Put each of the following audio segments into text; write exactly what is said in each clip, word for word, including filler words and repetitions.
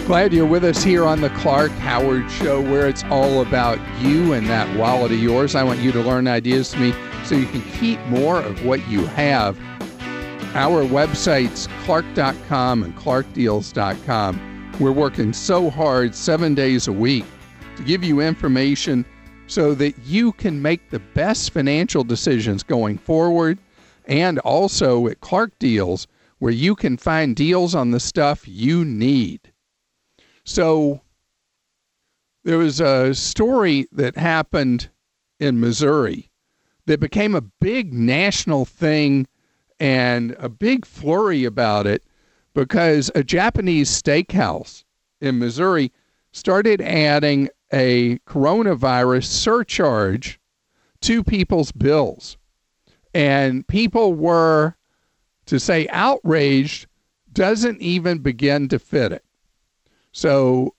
Glad you're with us here on the Clark Howard Show, where it's all about you and that wallet of yours. I want you to learn ideas to me so you can keep more of what you have. Our websites, clark dot com and clark deals dot com. We're working so hard seven days a week to give you information so that you can make the best financial decisions going forward, and also at Clark Deals, where you can find deals on the stuff you need. So there was a story that happened in Missouri that became a big national thing and a big flurry about it because a Japanese steakhouse in Missouri started adding a coronavirus surcharge to people's bills. And people were, to say outraged, doesn't even begin to fit it. So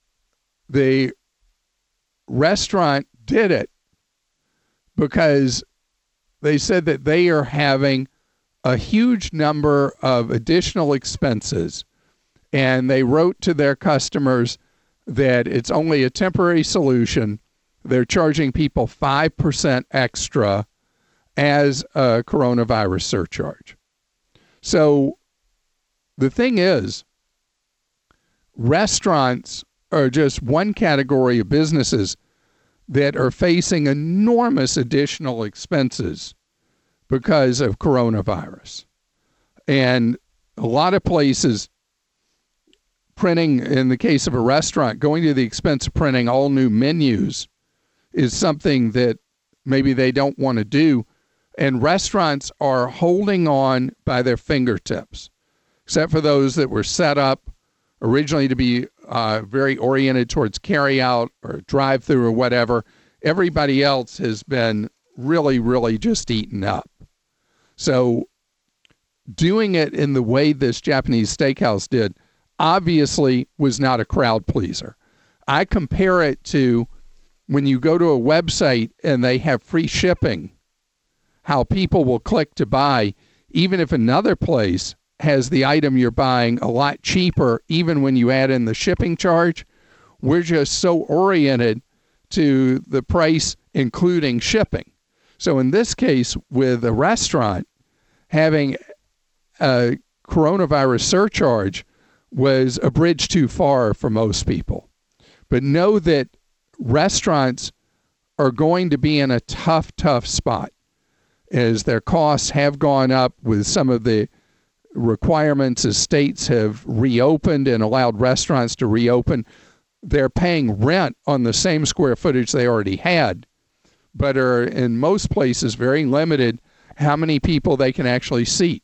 the restaurant did it because they said that they are having a huge number of additional expenses, and they wrote to their customers that it's only a temporary solution. They're charging people five percent extra as a coronavirus surcharge. So the thing is, restaurants are just one category of businesses that are facing enormous additional expenses because of coronavirus. And a lot of places printing, in the case of a restaurant, going to the expense of printing all new menus is something that maybe they don't want to do. And restaurants are holding on by their fingertips, except for those that were set up originally to be uh, very oriented towards carry-out or drive-through or whatever. Everybody else has been really, really just eaten up. So doing it in the way this Japanese steakhouse did obviously was not a crowd pleaser. I compare it to when you go to a website and they have free shipping, how people will click to buy, even if another place has the item you're buying a lot cheaper, even when you add in the shipping charge. We're just so oriented to the price, including shipping. So in this case, with a restaurant, having a coronavirus surcharge was a bridge too far for most people. But know that restaurants are going to be in a tough, tough spot as their costs have gone up with some of the requirements as states have reopened and allowed restaurants to reopen. They're paying rent on the same square footage they already had, but are in most places very limited how many people they can actually seat.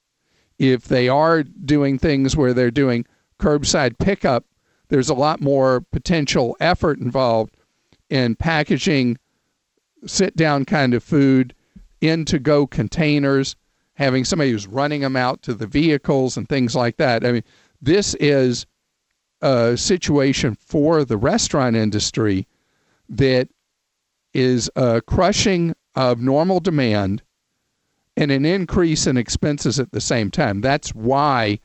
If they are doing things where they're doing curbside pickup, there's a lot more potential effort involved in packaging sit-down kind of food in to-go containers, having somebody who's running them out to the vehicles and things like that. I mean, this is a situation for the restaurant industry that is a crushing of normal demand and an increase in expenses at the same time. That's why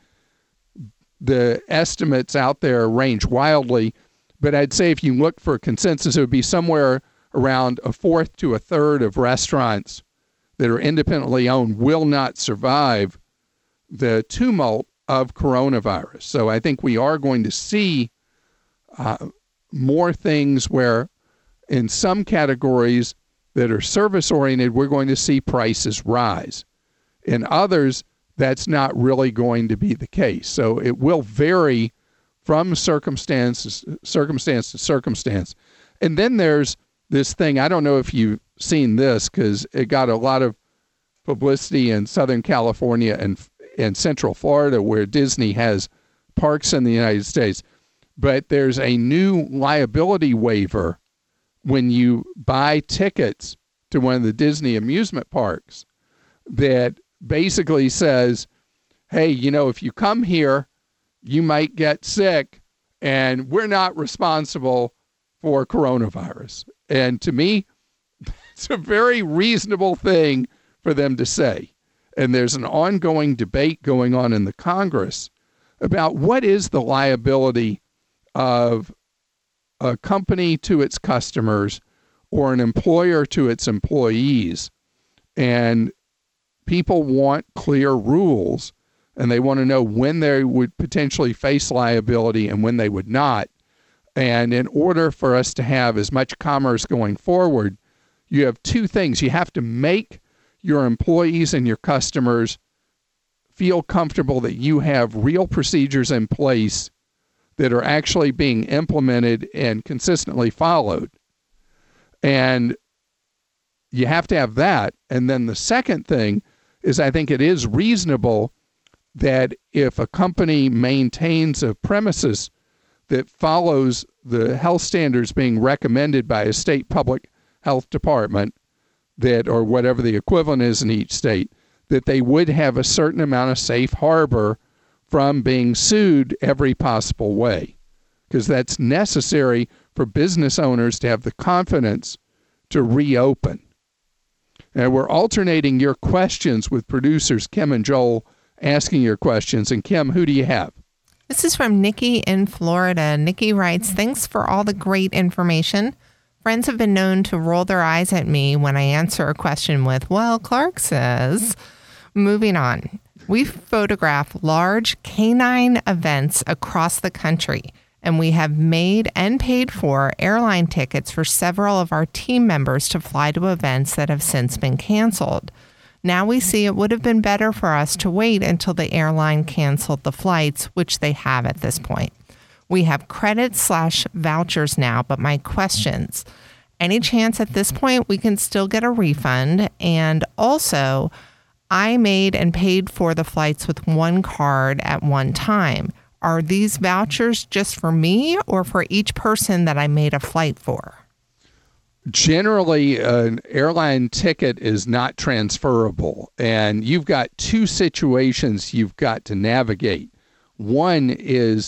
the estimates out there range wildly. But I'd say if you look for a consensus, it would be somewhere around a fourth to a third of restaurants that are independently owned will not survive the tumult of coronavirus. So I think we are going to see uh, more things where in some categories that are service-oriented, we're going to see prices rise. In others, that's not really going to be the case. So it will vary from circumstances, circumstance to circumstance. And then there's this thing, I don't know if you've seen this because it got a lot of publicity in Southern California and and Central Florida where Disney has parks in the United States. But there's a new liability waiver when you buy tickets to one of the Disney amusement parks that basically says, hey, you know, if you come here, you might get sick and we're not responsible for coronavirus. And to me, it's a very reasonable thing for them to say. And there's an ongoing debate going on in the Congress about what is the liability of a company to its customers or an employer to its employees, and people want clear rules, and they want to know when they would potentially face liability and when they would not. And in order for us to have as much commerce going forward, you have two things. You have to make your employees and your customers feel comfortable that you have real procedures in place that are actually being implemented and consistently followed. And you have to have that. And then the second thing is, I think it is reasonable that if a company maintains a premises that follows the health standards being recommended by a state public health department, that, or whatever the equivalent is in each state, that they would have a certain amount of safe harbor from being sued every possible way, because that's necessary for business owners to have the confidence to reopen. And we're alternating your questions with producers Kim and Joel asking your questions. And Kim, who do you have? This is from Nikki in Florida. Nikki writes, thanks for all the great information. Friends have been known to roll their eyes at me when I answer a question with, well, Clark says. Moving on. We photograph large canine events across the country, and we have made and paid for airline tickets for several of our team members to fly to events that have since been canceled. Now we see it would have been better for us to wait until the airline canceled the flights, which they have at this point. We have credit slash vouchers now, but my questions, any chance at this point we can still get a refund? And also, I made and paid for the flights with one card at one time. Are these vouchers just for me or for each person that I made a flight for? Generally, an airline ticket is not transferable, and you've got two situations you've got to navigate. One is,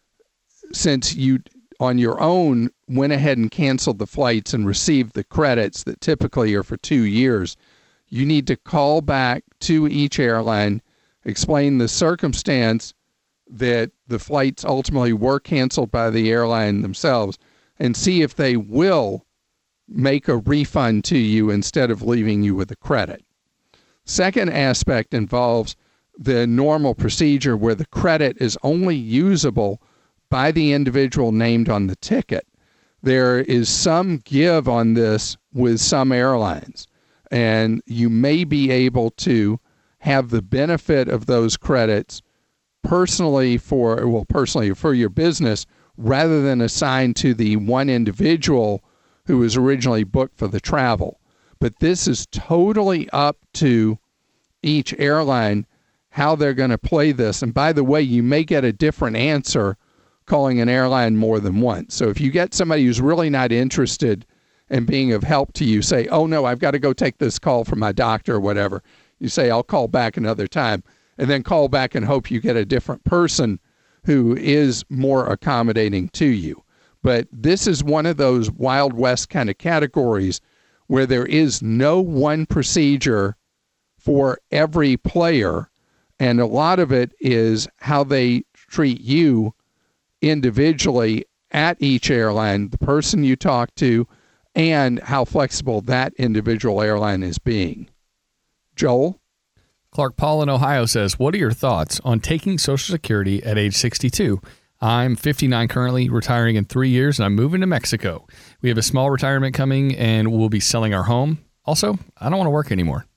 since you on your own went ahead and canceled the flights and received the credits that typically are for two years, you need to call back to each airline, explain the circumstance that the flights ultimately were canceled by the airline themselves, and see if they will make a refund to you instead of leaving you with a credit. Second aspect involves the normal procedure where the credit is only usable by the individual named on the ticket. There is some give on this with some airlines, and you may be able to have the benefit of those credits personally for, well, personally for your business, rather than assigned to the one individual who was originally booked for the travel. But this is totally up to each airline how they're going to play this. And by the way, you may get a different answer calling an airline more than once. So if you get somebody who's really not interested in being of help to you, say, oh no, I've got to go take this call from my doctor or whatever. You say, I'll call back another time, and then call back and hope you get a different person who is more accommodating to you. But this is one of those Wild West kind of categories where there is no one procedure for every player, and a lot of it is how they treat you individually at each airline, the person you talk to, and how flexible that individual airline is being. Joel? Clark Paul in Ohio says, what are your thoughts on taking Social Security at age sixty-two? I'm fifty-nine currently, retiring in three years, and I'm moving to Mexico. We have a small retirement coming, and we'll be selling our home. Also, I don't want to work anymore.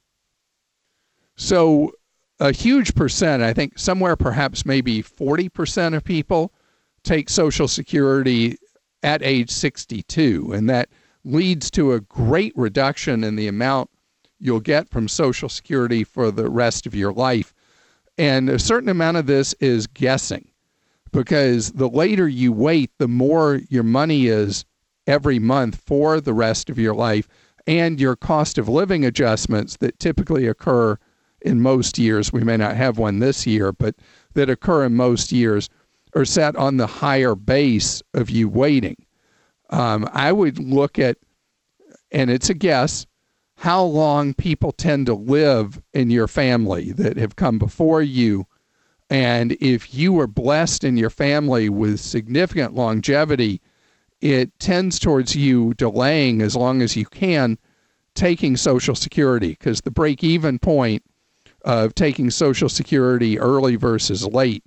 So a huge percent, I think somewhere perhaps maybe forty percent of people take Social Security at age sixty-two, and that leads to a great reduction in the amount you'll get from Social Security for the rest of your life. And a certain amount of this is guessing, because the later you wait, the more your money is every month for the rest of your life, and your cost of living adjustments that typically occur in most years, we may not have one this year, but that occur in most years, are set on the higher base of you waiting. Um, I would look at, and it's a guess, how long people tend to live in your family that have come before you, And if you were blessed in your family with significant longevity, it tends towards you delaying as long as you can taking Social Security, because the break-even point of taking Social Security early versus late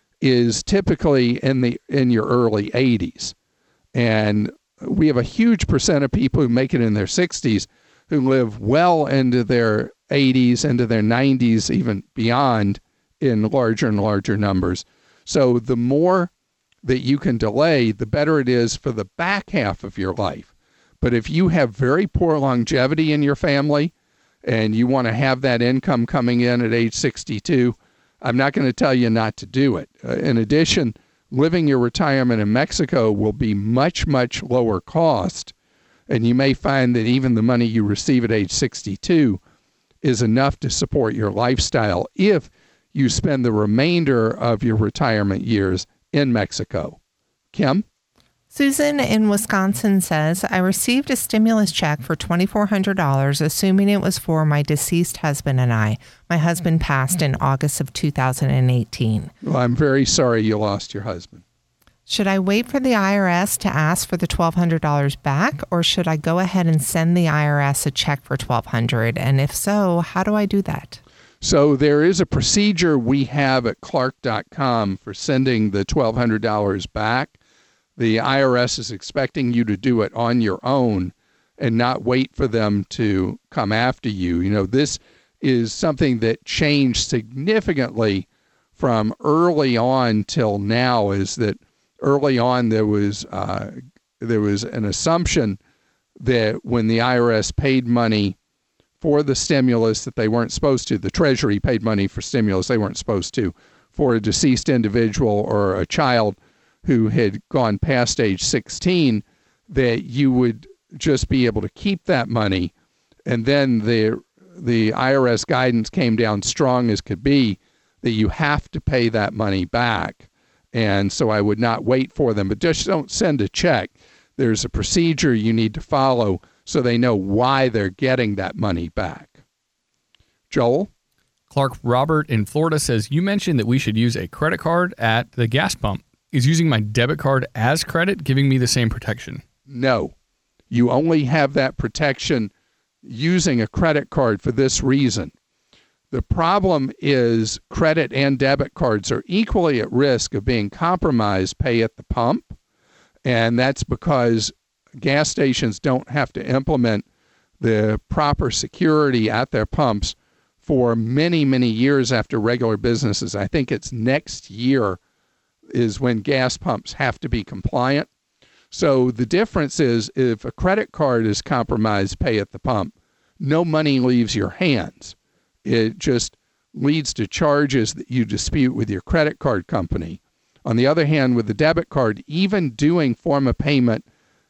is typically in the in your early eighties. And we have a huge percent of people who make it in their sixties who live well into their eighties, into their nineties, even beyond, in larger and larger numbers. So the more that you can delay, the better it is for the back half of your life. But if you have very poor longevity in your family and you want to have that income coming in at age sixty-two, I'm not going to tell you not to do it. Uh, in addition, living your retirement in Mexico will be much, much lower cost. And you may find that even the money you receive at age sixty-two is enough to support your lifestyle if you spend the remainder of your retirement years in Mexico. Kim? Susan in Wisconsin says, I received a stimulus check for two thousand four hundred dollars, assuming it was for my deceased husband and I. My husband passed in August of two thousand eighteen. Well, I'm very sorry you lost your husband. Should I wait for the I R S to ask for the twelve hundred dollars back, or should I go ahead and send the I R S a check for twelve hundred dollars? And if so, how do I do that? So there is a procedure we have at Clark dot com for sending the twelve hundred dollars back. The I R S is expecting you to do it on your own and not wait for them to come after you. You know, this is something that changed significantly from early on till now, is that early on there was uh, there was an assumption that when the I R S paid money for the stimulus that they weren't supposed to, the Treasury paid money for stimulus they weren't supposed to, for a deceased individual or a child who had gone past age sixteen, that you would just be able to keep that money. And then the the I R S guidance came down strong as could be that you have to pay that money back. And so I would not wait for them, but just don't send a check. There's a procedure you need to follow so they know why they're getting that money back. Joel? Clark Robert in Florida says, you mentioned that we should use a credit card at the gas pump. Is using my debit card as credit giving me the same protection? No. You only have that protection using a credit card for this reason. The problem is credit and debit cards are equally at risk of being compromised pay at the pump, and that's because gas stations don't have to implement the proper security at their pumps for many, many years after regular businesses. I think it's next year is when gas pumps have to be compliant. So the difference is, if a credit card is compromised pay at the pump, no money leaves your hands. It just leads to charges that you dispute with your credit card company. On the other hand, with the debit card, even doing form of payment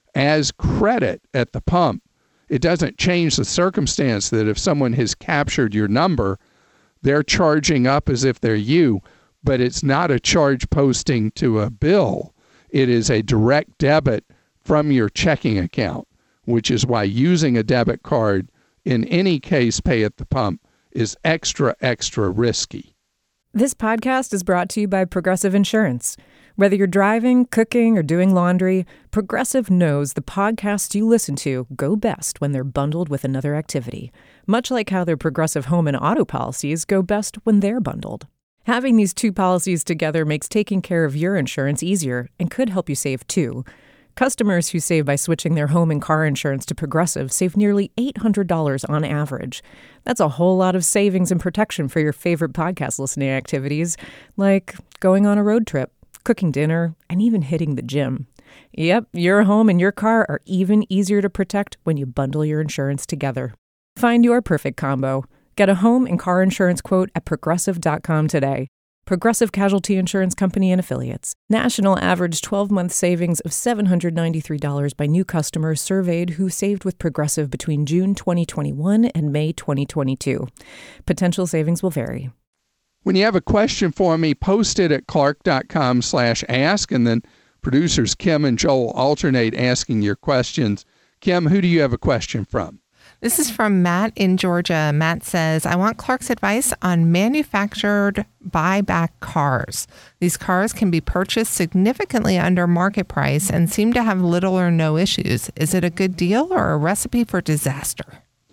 as credit at the pump, it doesn't change the circumstance that if someone has captured your number, they're charging up as if they're you. But it's not a charge posting to a bill. It is a direct debit from your checking account, which is why using a debit card in any case pay at the pump is extra, extra risky. This podcast is brought to you by Progressive Insurance. Whether you're driving, cooking, or doing laundry, Progressive knows the podcasts you listen to go best when they're bundled with another activity, much like how their Progressive home and auto policies go best when they're bundled. Having these two policies together makes taking care of your insurance easier and could help you save too. Customers who save by switching their home and car insurance to Progressive save nearly eight hundred dollars on average. That's a whole lot of savings and protection for your favorite podcast listening activities, like going on a road trip, cooking dinner, and even hitting the gym. Yep, your home and your car are even easier to protect when you bundle your insurance together. Find your perfect combo. Get a home and car insurance quote at progressive dot com today. Progressive Casualty Insurance Company and Affiliates. National average twelve-month savings of seven hundred ninety-three dollars by new customers surveyed who saved with Progressive between June twenty twenty-one and May twenty twenty-two. Potential savings will vary. When you have a question for me, post it at clark dot com slash ask, and then producers Kim and Joel alternate asking your questions. Kim, who do you have a question from? This is from Matt in Georgia. Matt says, I want Clark's advice on manufactured buyback cars. These cars can be purchased significantly under market price and seem to have little or no issues. Is it a good deal or a recipe for disaster?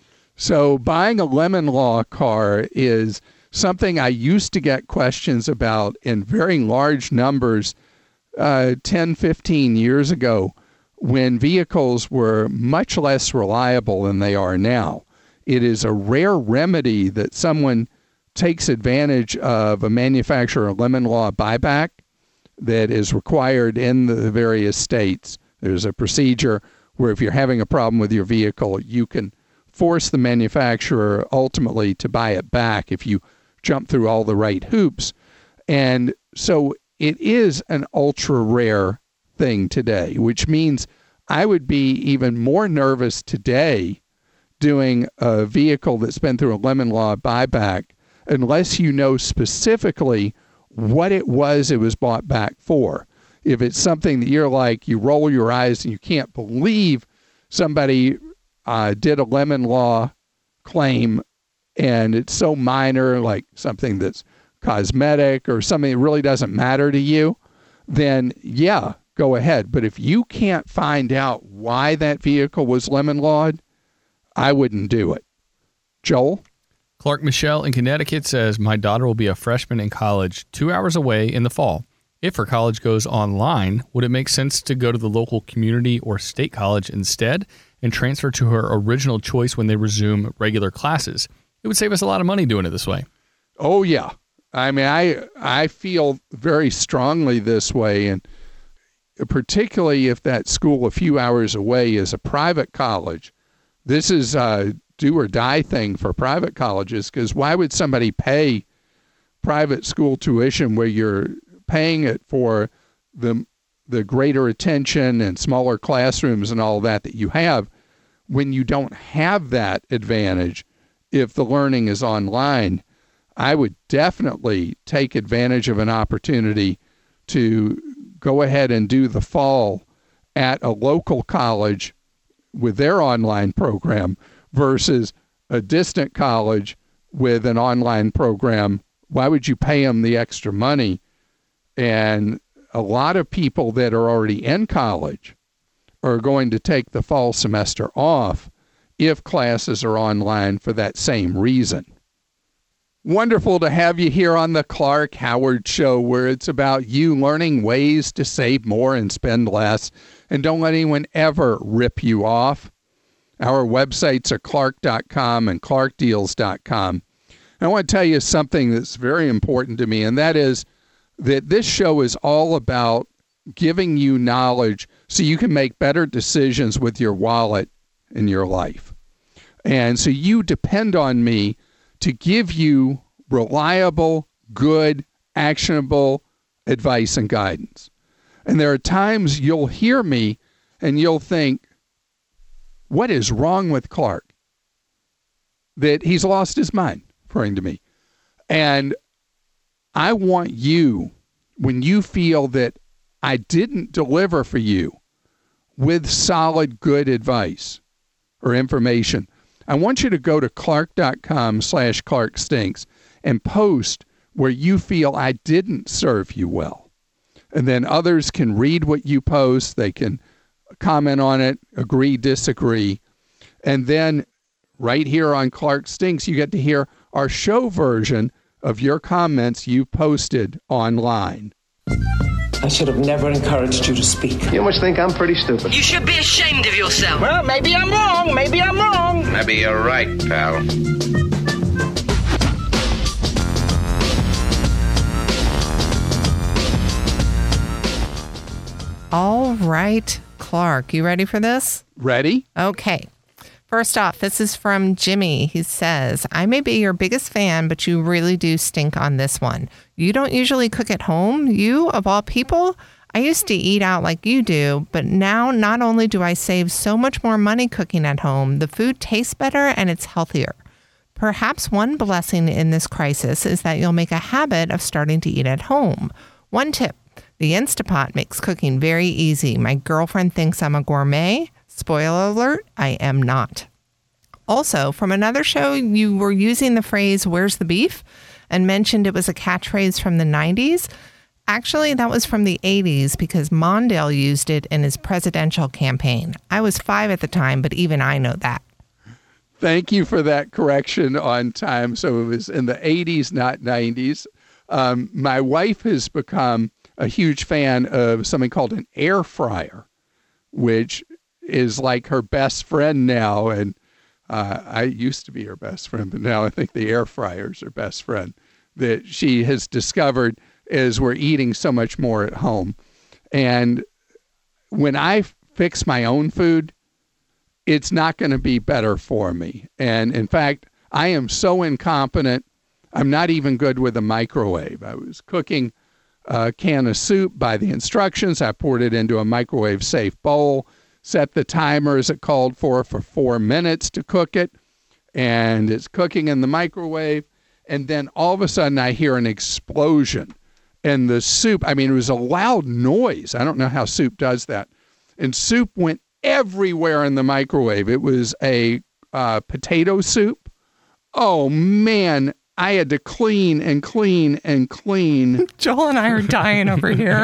So buying a Lemon Law car is something I used to get questions about in very large numbers uh, ten, fifteen years ago, when vehicles were much less reliable than they are now. It is a rare remedy that someone takes advantage of a manufacturer Lemon Law buyback that is required in the various states. There's a procedure where if you're having a problem with your vehicle, you can force the manufacturer ultimately to buy it back if you jump through all the right hoops. And so it is an ultra rare thing today, which means I would be even more nervous today doing a vehicle that's been through a Lemon Law buyback unless you know specifically what it was it was bought back for. If it's something that you're like, you roll your eyes and you can't believe somebody uh, did a Lemon Law claim and it's so minor, like something that's cosmetic or something that really doesn't matter to you, then yeah, go ahead. But if you can't find out why that vehicle was Lemon Lawed, I wouldn't do it. Joel? Clark Michelle in Connecticut says, my daughter will be a freshman in college two hours away in the fall. If her college goes online, would it make sense to go to the local community or state college instead and transfer to her original choice when they resume regular classes? It would save us a lot of money doing it this way. Oh, yeah. I mean, I I feel very strongly this way, and particularly if that school a few hours away is a private college. This is a do or die thing for private colleges, because why would somebody pay private school tuition where you're paying it for the the greater attention and smaller classrooms and all that that you have when you don't have that advantage if the learning is online? I would definitely take advantage of an opportunity to go ahead and do the fall at a local college with their online program versus a distant college with an online program. Why would you pay them the extra money? And a lot of people that are already in college are going to take the fall semester off if classes are online for that same reason. Wonderful to have you here on the Clark Howard Show, where it's about you learning ways to save more and spend less. And don't let anyone ever rip you off. Our websites are clark dot com and clark deals dot com. And I want to tell you something that's very important to me, and that is that this show is all about giving you knowledge so you can make better decisions with your wallet in your life. And so you depend on me to give you reliable, good, actionable advice and guidance. And there are times you'll hear me and you'll think, what is wrong with Clark? That he's lost his mind, according to me. And I want you, when you feel that I didn't deliver for you with solid, good advice or information, I want you to go to clark dot com slash Clark Stinks and post where you feel I didn't serve you well. And then others can read what you post. They can comment on it, agree, disagree. And then right here on Clark Stinks, you get to hear our show version of your comments you posted online. I should have never encouraged you to speak. You must think I'm pretty stupid. You should be ashamed of yourself. Well, maybe I'm wrong. Maybe I'm wrong. Maybe you're right, pal. All right, Clark, you ready for this? Ready? Okay. First off, this is from Jimmy. He says, I may be your biggest fan, but you really do stink on this one. You don't usually cook at home. You, of all people, I used to eat out like you do, but now not only do I save so much more money cooking at home, the food tastes better and it's healthier. Perhaps one blessing in this crisis is that you'll make a habit of starting to eat at home. One tip, the Instapot makes cooking very easy. My girlfriend thinks I'm a gourmet. Spoiler alert, I am not. Also, from another show, you were using the phrase, "Where's the beef?" and mentioned it was a catchphrase from the nineties. Actually, that was from the eighties because Mondale used it in his presidential campaign. I was five at the time, but even I know that. Thank you for that correction on time. So it was in the eighties, not nineties. Um, my wife has become a huge fan of something called an air fryer, which is like her best friend now. And uh, I used to be her best friend, but now I think the air fryer is her best friend that she has discovered as we're eating so much more at home. And when I fix my own food, it's not going to be better for me. And in fact, I am so incompetent, I'm not even good with a microwave. I was cooking a can of soup by the instructions. I poured it into a microwave-safe bowl, set the timer as it called for for four minutes to cook it, and it's cooking in the microwave. And then all of a sudden, I hear an explosion. And the soup, I mean, it was a loud noise. I don't know how soup does that. And soup went everywhere in the microwave. It was a uh, potato soup. Oh, man, I had to clean and clean and clean. Joel and I are dying over here.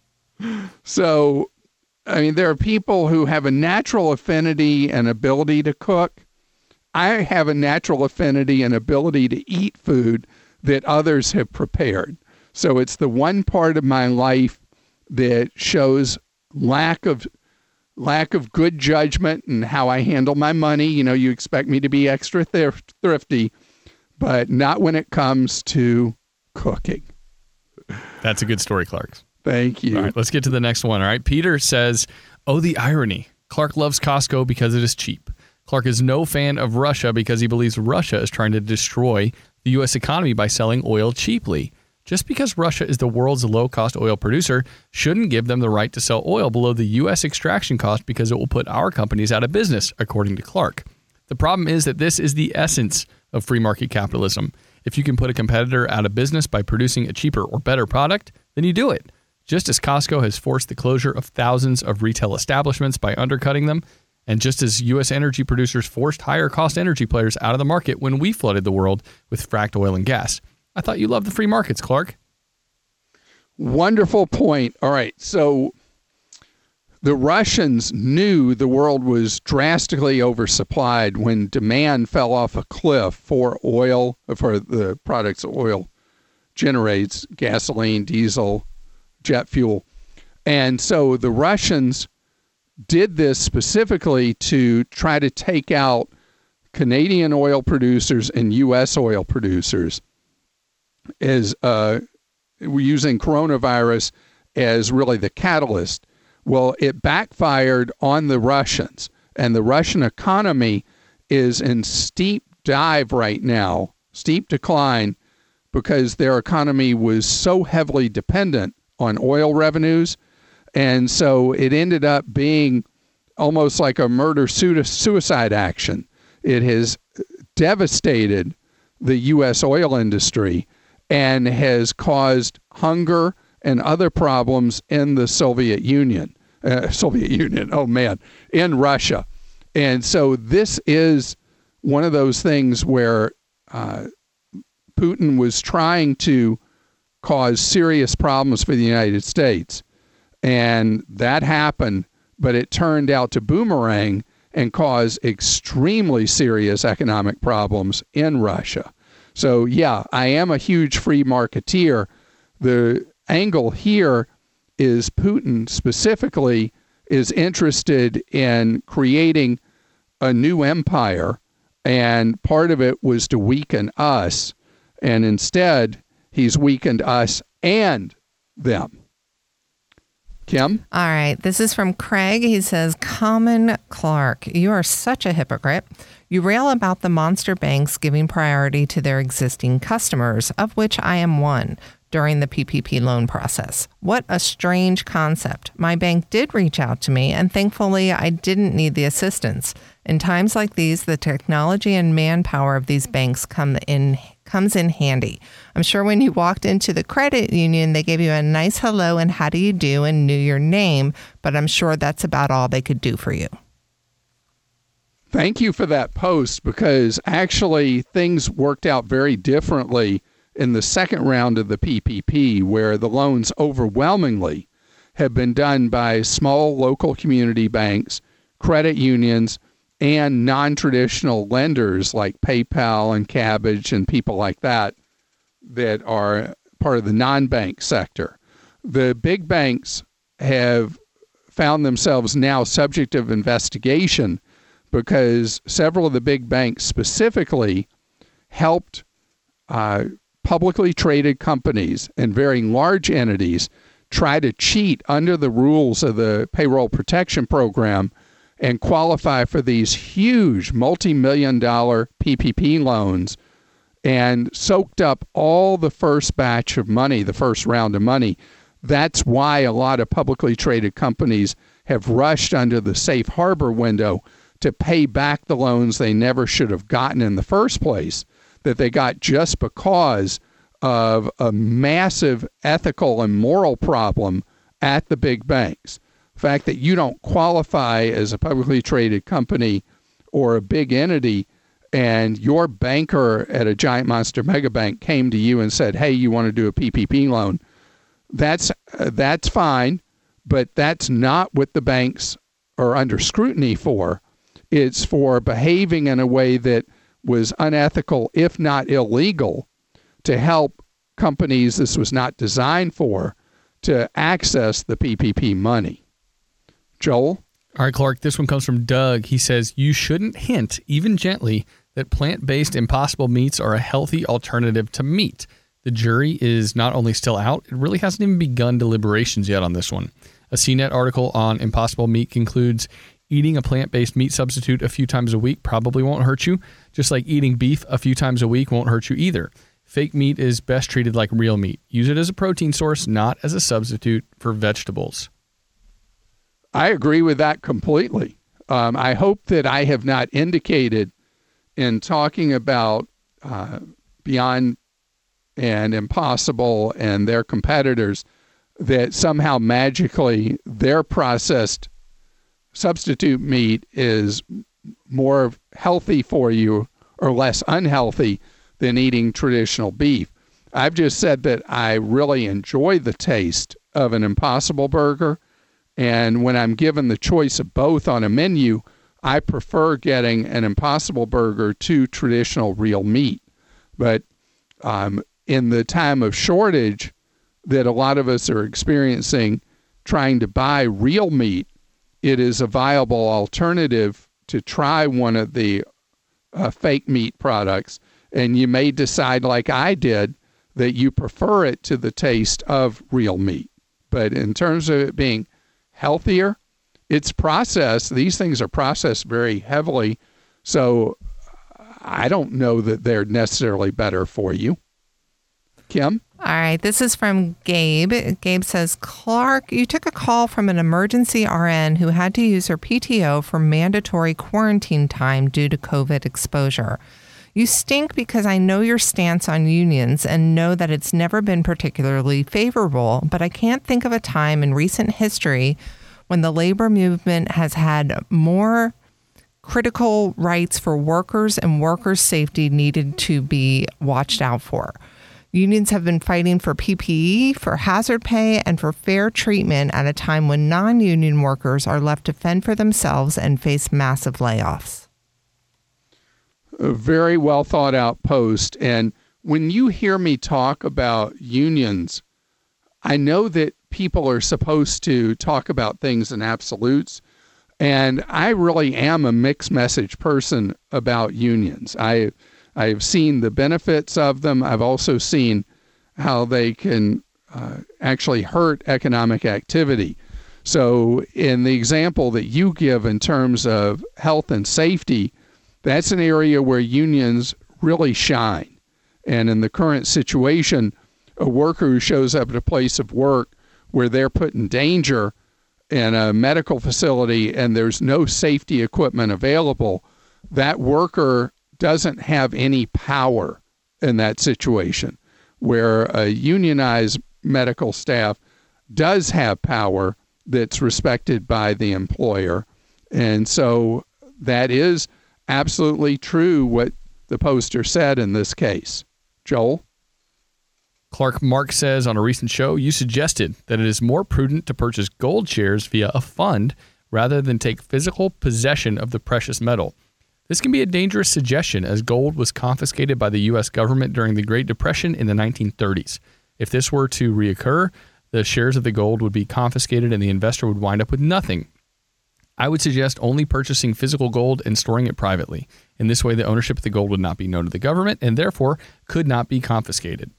So, I mean, there are people who have a natural affinity and ability to cook. I have a natural affinity and ability to eat food that others have prepared. So it's the one part of my life that shows lack of lack of good judgment and how I handle my money. You know, you expect me to be extra thrift, thrifty, but not when it comes to cooking. That's a good story, Clark. Thank you. All right, let's get to the next one. All right, Peter says, "Oh, the irony. Clark loves Costco because it is cheap. Clark is no fan of Russia because he believes Russia is trying to destroy the U S economy by selling oil cheaply. Just because Russia is the world's low-cost oil producer shouldn't give them the right to sell oil below the U S extraction cost because it will put our companies out of business," according to Clark. The problem is that this is the essence of free market capitalism. If you can put a competitor out of business by producing a cheaper or better product, then you do it. Just as Costco has forced the closure of thousands of retail establishments by undercutting them, and just as U S energy producers forced higher-cost energy players out of the market when we flooded the world with fracked oil and gas. I thought you loved the free markets, Clark. Wonderful point. All right, so the Russians knew the world was drastically oversupplied when demand fell off a cliff for oil, for the products oil generates, gasoline, diesel, jet fuel. And so the Russians did this specifically to try to take out Canadian oil producers and U S oil producers, as uh, using coronavirus as really the catalyst. Well, it backfired on the Russians, and the Russian economy is in steep dive right now, steep decline, because their economy was so heavily dependent on oil revenues. And so it ended up being almost like a murder-suicide action. It has devastated the U S oil industry and has caused hunger and other problems in the Soviet Union. Uh, Soviet Union, oh man, in Russia. And so this is one of those things where uh, Putin was trying to cause serious problems for the United States. And that happened, but it turned out to boomerang and cause extremely serious economic problems in Russia. So, yeah, I am a huge free marketeer. The angle here is Putin specifically is interested in creating a new empire, and part of it was to weaken us, and instead he's weakened us and them. Kim? All right. This is from Craig. He says, "Common Clark, you are such a hypocrite. You rail about the monster banks giving priority to their existing customers, of which I am one, during the P P P loan process. What a strange concept. My bank did reach out to me, and thankfully I didn't need the assistance. In times like these, the technology and manpower of these banks come in comes in handy. I'm sure when you walked into the credit union, they gave you a nice hello and how do you do and knew your name, but I'm sure that's about all they could do for you." Thank you for that post, because actually things worked out very differently in the second round of the P P P, where the loans overwhelmingly have been done by small local community banks, credit unions, and non-traditional lenders like PayPal and Kabbage and people like that that are part of the non-bank sector. The big banks have found themselves now subject of investigation because several of the big banks specifically helped uh, publicly traded companies and very large entities try to cheat under the rules of the Payroll Protection Program and qualify for these huge multi-million dollar P P P loans, and soaked up all the first batch of money, the first round of money. That's why a lot of publicly traded companies have rushed under the safe harbor window to pay back the loans they never should have gotten in the first place, that they got just because of a massive ethical and moral problem at the big banks. The fact that you don't qualify as a publicly traded company or a big entity, and your banker at a giant monster mega bank came to you and said, hey, you want to do a P P P loan, that's uh, that's fine, but that's not what the banks are under scrutiny for. It's for behaving in a way that was unethical, if not illegal, to help companies this was not designed for to access the P P P money. Joel? All right, Clark, this one comes from Doug. He says, you shouldn't hint, even gently, that plant-based Impossible meats are a healthy alternative to meat. The jury is not only still out, it really hasn't even begun deliberations yet on this one. A C net article on Impossible Meat concludes, eating a plant-based meat substitute a few times a week probably won't hurt you, just like eating beef a few times a week won't hurt you either. Fake meat is best treated like real meat. Use it as a protein source, not as a substitute for vegetables. I agree with that completely. Um, I hope that I have not indicated in talking about uh, Beyond and Impossible and their competitors that somehow magically their processed substitute meat is more healthy for you or less unhealthy than eating traditional beef. I've just said that I really enjoy the taste of an Impossible burger, and when I'm given the choice of both on a menu, I prefer getting an Impossible burger to traditional real meat. But um, in the time of shortage that a lot of us are experiencing trying to buy real meat, it is a viable alternative to try one of the uh, fake meat products. And you may decide, like I did, that you prefer it to the taste of real meat. But in terms of it being healthier, it's processed. These things are processed very heavily. So I don't know that they're necessarily better for you. Kim? All right, this is from Gabe. Gabe says, Clark, you took a call from an emergency R N who had to use her P T O for mandatory quarantine time due to COVID exposure. You stink because I know your stance on unions and know that it's never been particularly favorable, but I can't think of a time in recent history when the labor movement has had more critical rights for workers and workers' safety needed to be watched out for. Unions have been fighting for P P E, for hazard pay, and for fair treatment at a time when non-union workers are left to fend for themselves and face massive layoffs. A very well thought out post. And when you hear me talk about unions, I know that people are supposed to talk about things in absolutes. And I really am a mixed message person about unions. I I've seen the benefits of them. I've also seen how they can uh, actually hurt economic activity. So in the example that you give in terms of health and safety, that's an area where unions really shine. And in the current situation, a worker who shows up at a place of work where they're put in danger in a medical facility and there's no safety equipment available, that worker doesn't have any power in that situation, where a unionized medical staff does have power that's respected by the employer. And so that is absolutely true what the poster said in this case. Joel? Clark Mark says on a recent show, you suggested that it is more prudent to purchase gold shares via a fund rather than take physical possession of the precious metal. This can be a dangerous suggestion as gold was confiscated by the U S government during the Great Depression in the nineteen thirties. If this were to reoccur, the shares of the gold would be confiscated and the investor would wind up with nothing. I would suggest only purchasing physical gold and storing it privately. In this way, the ownership of the gold would not be known to the government and therefore could not be confiscated.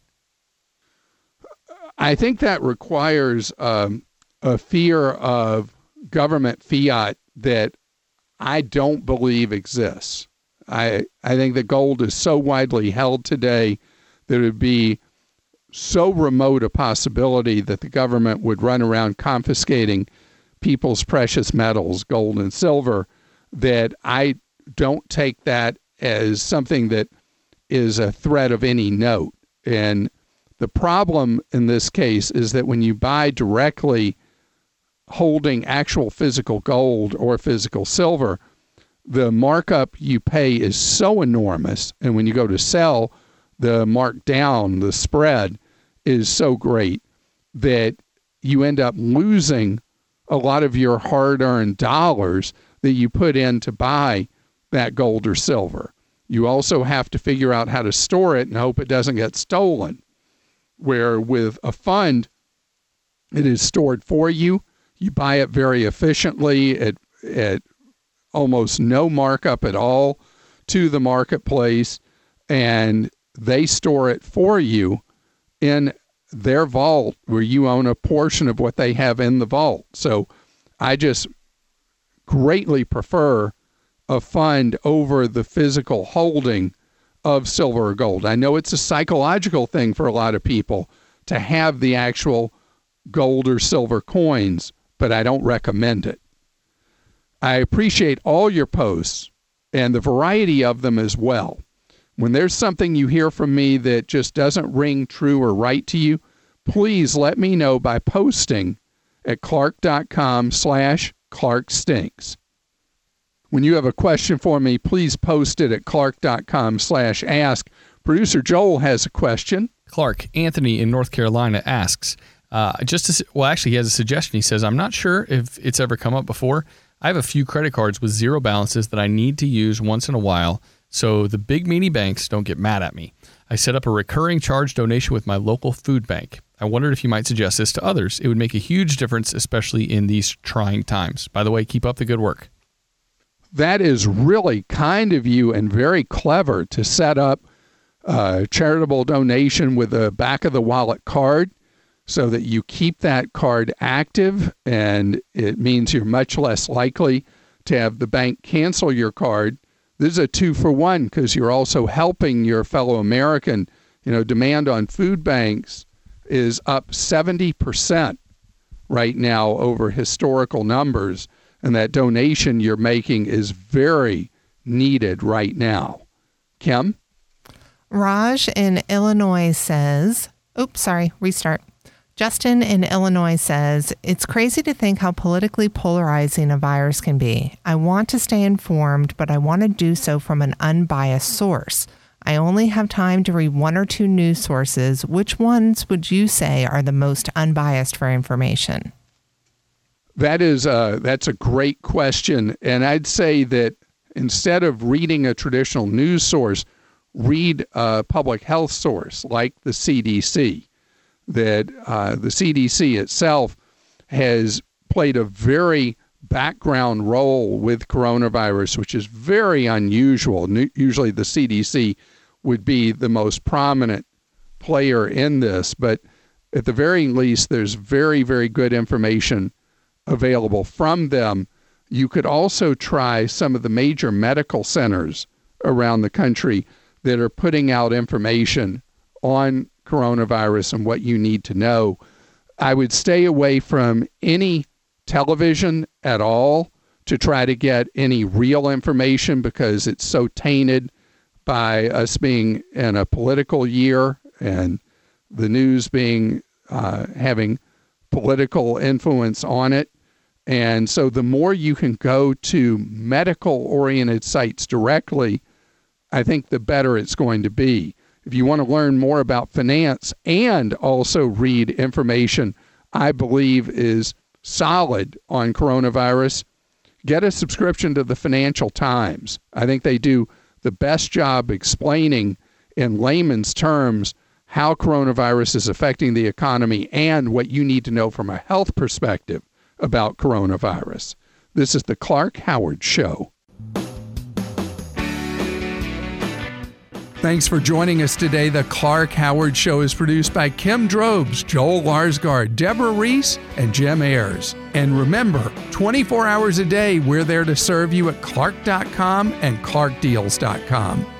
I think that requires um, a fear of government fiat that I don't believe exists. I I think that gold is so widely held today that it would be so remote a possibility that the government would run around confiscating people's precious metals, gold and silver, that I don't take that as something that is a threat of any note. And the problem in this case is that when you buy directly holding actual physical gold or physical silver, the markup you pay is so enormous. And when you go to sell, the markdown, the spread is so great that you end up losing a lot of your hard-earned dollars that you put in to buy that gold or silver. You also have to figure out how to store it and hope it doesn't get stolen. Where with a fund, it is stored for you. You buy it very efficiently at, at almost no markup at all to the marketplace, and they store it for you in their vault where you own a portion of what they have in the vault. So I just greatly prefer a fund over the physical holding of silver or gold. I know it's a psychological thing for a lot of people to have the actual gold or silver coins, but I don't recommend it. I appreciate all your posts and the variety of them as well. When there's something you hear from me that just doesn't ring true or right to you, please let me know by posting at clark.com slash clarkstinks. When you have a question for me, please post it at clark.com slash ask. Producer Joel has a question. Clark, Anthony in North Carolina asks, uh, just to, well, actually, he has a suggestion. He says, I'm not sure if it's ever come up before. I have a few credit cards with zero balances that I need to use once in a while, so the big meanie banks don't get mad at me. I set up a recurring charge donation with my local food bank. I wondered if you might suggest this to others. It would make a huge difference, especially in these trying times. By the way, keep up the good work. That is really kind of you and very clever to set up a charitable donation with a back of the wallet card so that you keep that card active, and it means you're much less likely to have the bank cancel your card. This is a two for one because you're also helping your fellow American. You know, demand on food banks is up seventy percent right now over historical numbers. And that donation you're making is very needed right now. Kim? Raj in Illinois says, oops, sorry, restart. Justin in Illinois says, it's crazy to think how politically polarizing a virus can be. I want to stay informed, but I want to do so from an unbiased source. I only have time to read one or two news sources. Which ones would you say are the most unbiased for information? That is a, that's a great question. And I'd say that instead of reading a traditional news source, read a public health source like the C D C. That uh, the C D C itself has played a very background role with coronavirus, which is very unusual. Usually the C D C would be the most prominent player in this, but at the very least, there's very, very good information available from them. You could also try some of the major medical centers around the country that are putting out information on coronavirus and what you need to know. I would stay away from any television at all to try to get any real information because it's so tainted by us being in a political year and the news being uh, having political influence on it. And so the more you can go to medical-oriented sites directly, I think the better it's going to be. If you want to learn more about finance and also read information I believe is solid on coronavirus, get a subscription to the Financial Times. I think they do the best job explaining in layman's terms how coronavirus is affecting the economy and what you need to know from a health perspective about coronavirus. This is the Clark Howard Show. Thanks for joining us today. The Clark Howard Show is produced by Kim Drobes, Joel Larsgaard, Deborah Reese, and Jim Ayers. And remember, twenty-four hours a day, we're there to serve you at clark dot com and clark deals dot com.